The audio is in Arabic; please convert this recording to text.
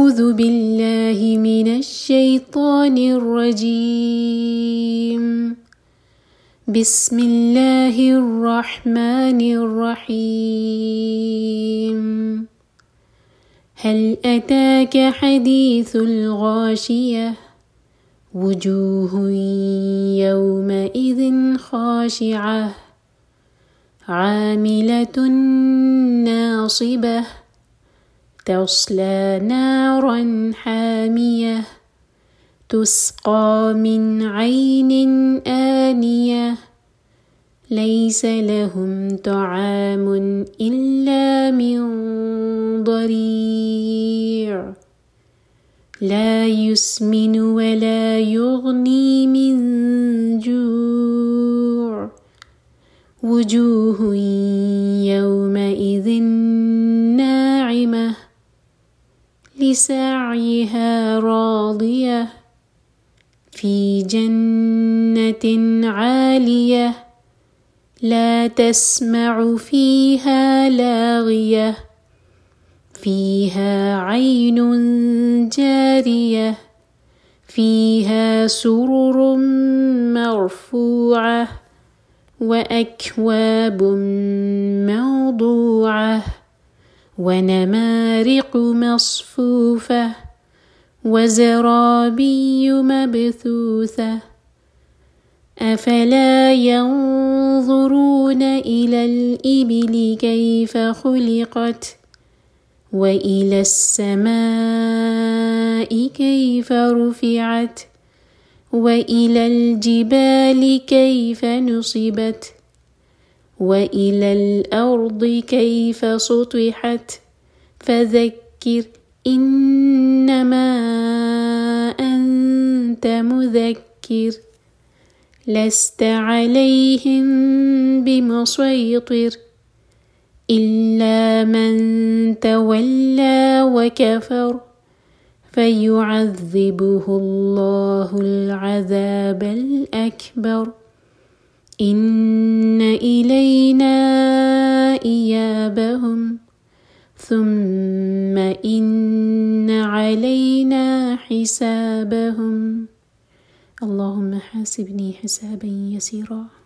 أعوذ بالله من الشيطان الرجيم. بسم الله الرحمن الرحيم. هل أتاك حديث الغاشية؟ وجوه يومئذ خاشعة عاملة ناصبة تصلى نارا حامية تسقى من عين آنية ليس لهم طعام إلا من ضريع لا يسمن ولا يغني من جوع وجوه يومئذ ناعمة لسعيها راضية في جنة عالية لا تسمع فيها لاغية فيها عين جارية فيها سرر مرفوعة وأكواب موضوعة ونمارق مصفوفة وزرابي مبثوثة أفلا ينظرون إلى الإبل كيف خلقت وإلى السماء كيف رفعت وإلى الجبال كيف نصبت وإلى الأرض كيف سطحت فذكر إنما أنت مذكر لست عليهم بمسيطر إلا من تولى وكفر فيعذبه الله العذاب الأكبر إن إلينا إيابهم ثم إن علينا حسابهم اللهم حاسبني حسابا يسيرا.